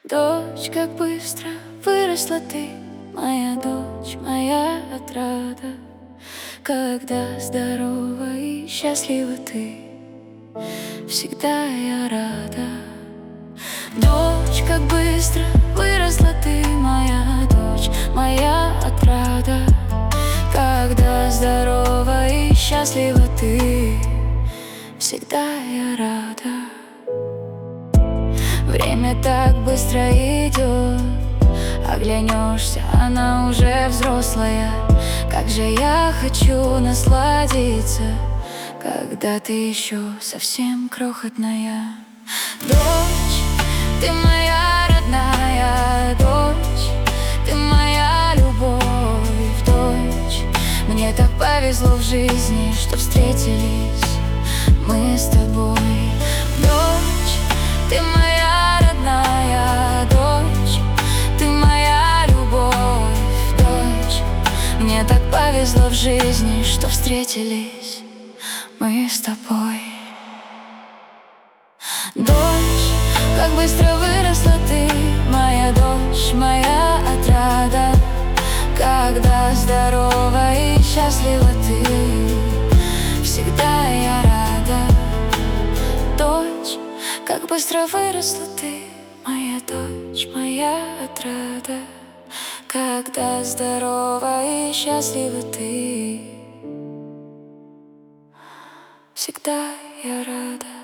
Дочь, как быстро выросла ты, моя дочь, моя отрада. Когда здорова и счастлива ты, всегда я рада. Дочь, как быстро выросла ты, моя дочь, моя отрада. Когда здорова и счастлива ты, всегда я рада. Время так быстро идет, оглянешься, она уже взрослая. Как же я хочу насладиться, когда ты еще совсем крохотная. Дочь, ты моя родная дочь, ты моя любовь, дочь. Мне так повезло в жизни, что встретились мы с тобой. Дочь, ты моя родная дочь, ты моя любовь, дочь. Мне так повезло в жизни, что встретились мы с тобой. Дочь, как быстро выросла ты, моя дочь, моя отрада. Когда здорова и счастлива ты, всегда я рада. Дочь, как быстро выросла ты, моя дочь, моя отрада. Когда здорова и счастлива ты, всегда я рада.